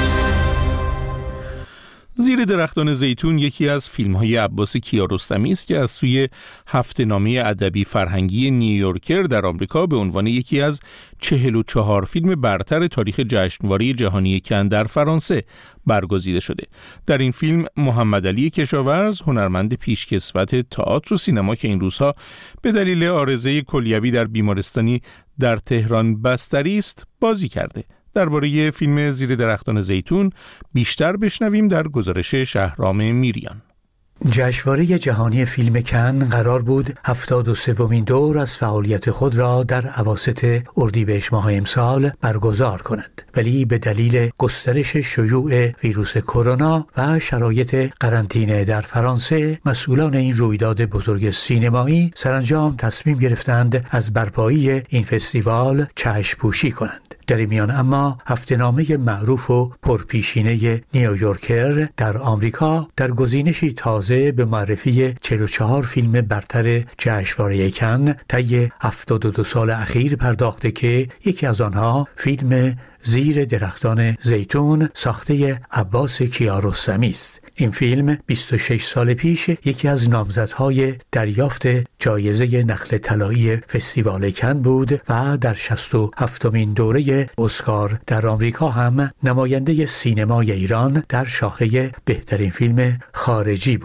زیر درختان زیتون یکی از فیلم‌های عباس کیارستمی است که از سوی هفته‌نامه ادبی فرهنگی نیویورکر در آمریکا به عنوان یکی از چهل و چهار فیلم برتر تاریخ جشنواره جهانی کن در فرانسه برگزیده شده. در این فیلم محمد علی کشاورز، هنرمند پیشکسوت تئاتر و سینما که این روزها به دلیل عارضه کلیوی در بیمارستانی در تهران بستری است، بازی کرده. درباره فیلم زیر درختان زیتون بیشتر بشنویم در گزارش شهرام میریان. جشنواره جهانی فیلم کن قرار بود هفتاد و سومین دور از فعالیت خود را در اواسط اردیبهشت ماه امسال برگزار کند، ولی به دلیل گسترش شیوع ویروس کرونا و شرایط قرنطینه در فرانسه مسئولان این رویداد بزرگ سینمایی سرانجام تصمیم گرفتند از برپایی این فستیوال چشم پوشی کنند. در این میان اما هفته‌نامه معروف و پرپیشینه نیویورکر در آمریکا در گزینشی تازه به معرفی چهل و چهار فیلم برتر جشنواره کن طی هفتاد و دو سال اخیر پرداخته که یکی از آنها فیلم زیر درختان زیتون ساخته عباس کیارستمی است. این فیلم بیست و شش سال پیش یکی از نامزدهای دریافت جایزه نخل طلایی فستیوال کن بود و در شصت و هفتمین دوره اسکار در آمریکا هم نماینده سینمای ایران در شاخه بهترین فیلم خارجی بود.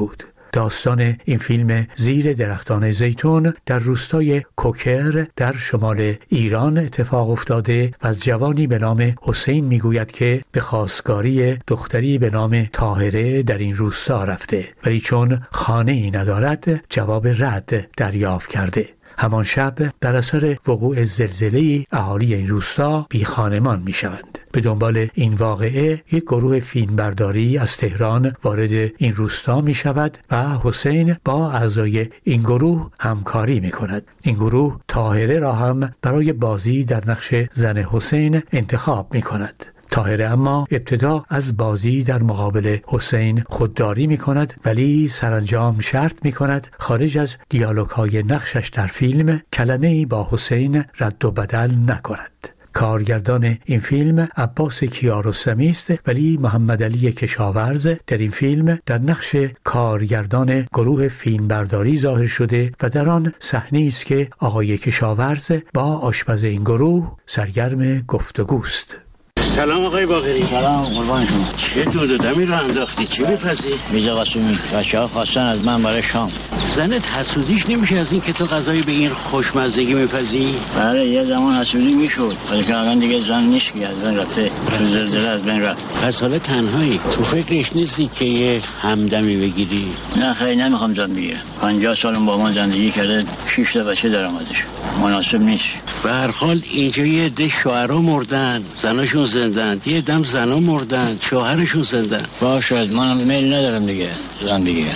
داستان این فیلم زیر درختان زیتون در روستای کوکر در شمال ایران اتفاق افتاده و از جوانی به نام حسین میگوید که به خواستگاری دختری به نام طاهره در این روستا رفته، ولی چون خانه‌ای ندارد جواب رد دریافت کرده. همان شب در اثر وقوع زلزله‌ای اهالی این روستا بی خانمان می شوند. به دنبال این واقعه یک گروه فیلمبرداری از تهران وارد این روستا می شود و حسین با اعضای این گروه همکاری می کند. این گروه طاهره را هم برای بازی در نقش زن حسین انتخاب می کند. طاهره اما ابتدا از بازی در مقابل حسین خودداری می کند، ولی سرانجام شرط می کند خارج از دیالوگ های نقشش در فیلم کلمه‌ای با حسین رد و بدل نکند. کارگردان این فیلم عباس کیارستمی است، ولی محمد علی کشاورز در این فیلم در نقش کارگردان گروه فیلمبرداری ظاهر شده و در آن صحنه‌ای است که آقای کشاورز با آشپز این گروه سرگرم گفتگوست. سلام آقای باقری. سلام قربان شما. چه دود و دمی رو انداختی؟ چی میپزی؟ میزه قاسمی. بچه ها خواستن از من برای شام. زنت حسودیش نمیشه از این که تو غذایی به این خوشمزگی میپزی؟ بله یه زمان حسودی میشد، ولی که الان دیگه زن نیست که از بین رفته. تو زلزله از بین رفت. پس حالا تنهایی. تو فکرش نیستی که یه همدمی بگیری؟ نه خیلی نمیخوام زن بگیرم. پنجاه سالم با من زندگی کرده، شش تا بچه دارم ازش. مناسب نیست. به هر حال اینجا یه عده شوهرها مردن، زناشون زندن، یه دم زنا مردن، شوهرشون زندن. باشه منم میل ندارم دیگه زن بگیرم.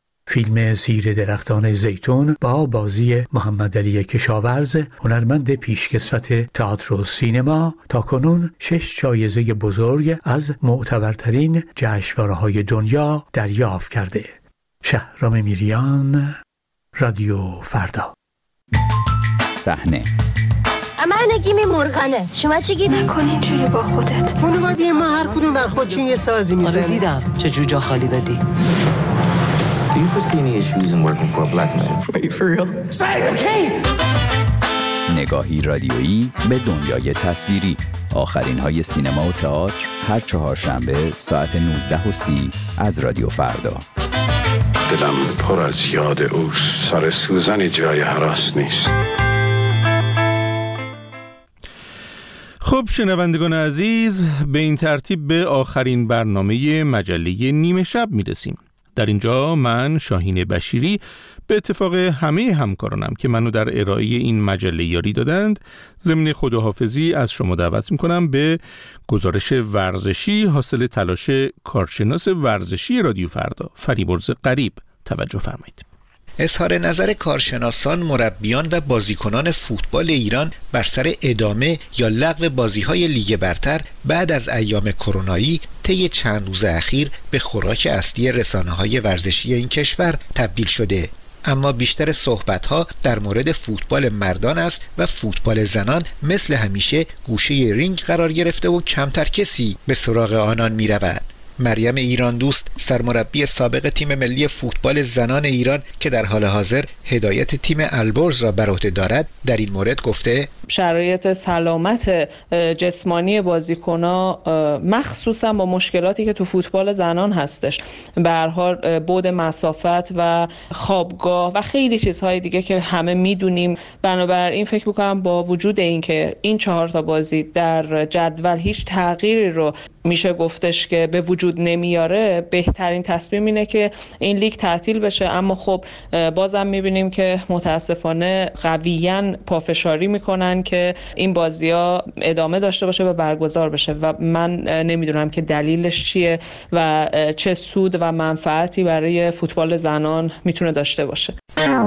فیلم زیر درختان زیتون با بازی محمد علی کشاورز، هنرمند پیشکسوت تئاتر و سینما، تاکنون شش جایزه بزرگ از معتبرترین جشنواره‌های دنیا دریافت کرده. شهرام میریان، رادیو فردا. صحنه من نگیمی مرغنه. شما چی گیری؟ نکن اینجوری با خودت. خانواده ما هر کدوم بر خودشون یه سازی میزنن. آره دیدم چه جو جا خالی دادی. Do you foresee any issues in working for a black man? Are you for real? نگاهی رادیویی به دنیای تصویری. آخرین های سینما و تئاتر هر چهارشنبه ساعت نوزده و سی از رادیو فردا. دلم پر از یاد اوست. سر سوزن جای هراس نیست. خب شنوندگان عزیز، به این ترتیب به آخرین برنامه مجله نیمه شب میرسیم. در اینجا من شاهین بشیری به اتفاق همه همکارانم که منو در ارائه این مجله یاری دادند ضمن خداحافظی از شما دعوت میکنم به گزارش ورزشی حاصل تلاش کارشناس ورزشی رادیو فردا فریبرز قریب. توجه فرمایید. اظهار نظر کارشناسان، مربیان و بازیکنان فوتبال ایران بر سر ادامه یا لغو بازی‌های لیگ برتر بعد از ایام کرونایی طی چند روز اخیر به خوراک اصلی رسانه‌های ورزشی این کشور تبدیل شده. اما بیشتر صحبت‌ها در مورد فوتبال مردان است و فوتبال زنان مثل همیشه گوشه رینگ قرار گرفته و کمتر کسی به سراغ آنان می‌رود. مریم ایران دوست، سرمربی سابق تیم ملی فوتبال زنان ایران که در حال حاضر هدایت تیم البرز را بر عهده دارد، در این مورد گفته شرایط سلامت جسمانی بازیکن‌ها مخصوصا با مشکلاتی که تو فوتبال زنان هستش، به هر حال بعد مسافت و خوابگاه و خیلی چیزهای دیگه که همه میدونیم، بنابراین فکر می‌کنم با وجود این که این چهار تا بازی در جدول هیچ تغییری رو میشه گفتش که به وجود نمیاره، بهترین تصمیم اینه که این لیگ تعطیل بشه. اما خب بازم میبینیم که متاسفانه قویاً پافشاری میکنن که این بازی‌ها ادامه داشته باشه و برگزار بشه و من نمیدونم که دلیلش چیه و چه سود و منفعتی برای فوتبال زنان میتونه داشته باشه.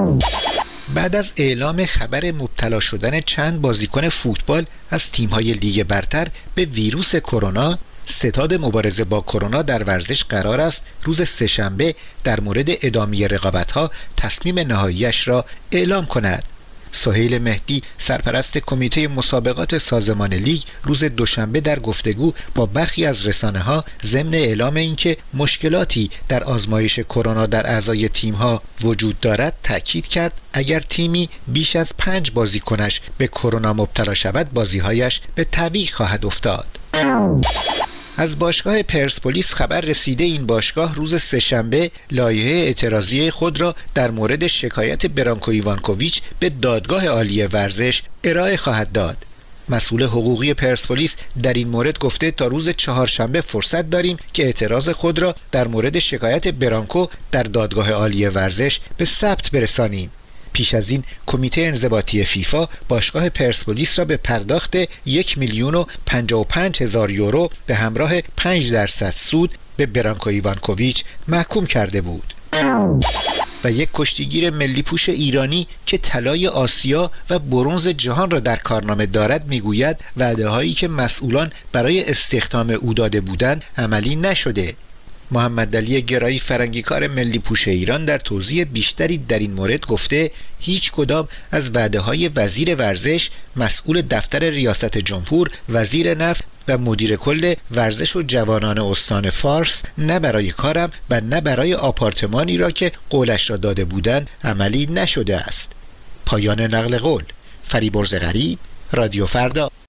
بعد از اعلام خبر مبتلا شدن چند بازیکن فوتبال از تیم‌های لیگ برتر به ویروس کرونا، ستاد مبارزه با کرونا در ورزش قرار است روز سه‌شنبه در مورد ادامه رقابت‌ها تصمیم نهاییش را اعلام کند. سهیل مهدی، سرپرست کمیته مسابقات سازمان لیگ، روز دوشنبه در گفتگو با برخی از رسانه‌ها ضمن اعلام اینکه مشکلاتی در آزمایش کرونا در اعضای تیم‌ها وجود دارد تاکید کرد اگر تیمی بیش از پنج بازیکنش به کرونا مبتلا شود بازی‌هایش به تعویق خواهد افتاد. از باشگاه پرسپولیس خبر رسیده این باشگاه روز سه‌شنبه لایحه اعتراضی خود را در مورد شکایت برانکو ایوانکوویچ به دادگاه عالی ورزش ارائه خواهد داد. مسئول حقوقی پرسپولیس در این مورد گفته تا روز چهارشنبه فرصت داریم که اعتراض خود را در مورد شکایت برانکو در دادگاه عالی ورزش به ثبت برسانیم. پیش از این کمیته انضباطی فیفا باشگاه پرسپولیس را به پرداخت یک میلیون و پنجاه و پنج هزار یورو به همراه پنج درصد سود به برانکو ایوانکوویچ محکوم کرده بود. و یک کشتیگیر ملی پوش ایرانی که طلای آسیا و برنز جهان را در کارنامه دارد میگوید وعده هایی که مسئولان برای استخدام او داده بودند عملی نشده. محمد علی گرایی فرنگیکار ملی پوش ایران در توضیح بیشتری در این مورد گفته هیچ کدام از وعده های وزیر ورزش، مسئول دفتر ریاست جمهور، وزیر نفت و مدیر کل ورزش و جوانان استان فارس نه برای کارم و نه برای آپارتمانی را که قولش را داده بودند عملی نشده است. پایان نقل قول. فریبرز غریب، رادیو فردا.